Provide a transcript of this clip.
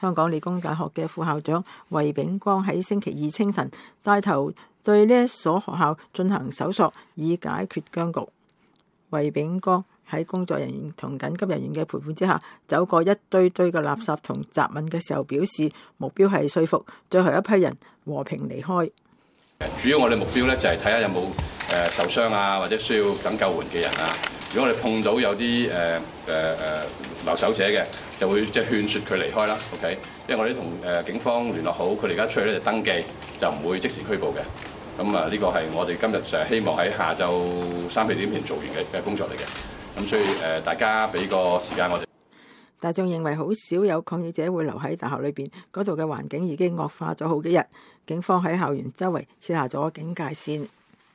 香港理工大學嘅副校長衛炳光喺星期二清晨帶頭對呢一所學校進行搜索，以解決僵局。衛炳光喺工作人員同緊急人員嘅陪伴之下，走過一堆堆嘅垃圾同雜物嘅時候，表示目標係說服最後一批人和平離開。 主要我哋目標咧就係睇下有冇受傷啊，或者需要等救援嘅人啊。如果我哋碰到有啲留守者嘅，就會即係勸説佢離開啦。OK，因為我哋同警方聯絡好，佢哋而家出去咧就登記，就唔會即時拘捕嘅。咁啊，呢個係我哋今日就係希望喺下晝3、4點前做完嘅工作嚟嘅。咁所以大家俾個時間我哋。 大眾認為好少有抗議者會留喺大學裏邊，嗰度嘅環境已經惡化咗好幾日。警方喺校園周圍設下咗警戒線。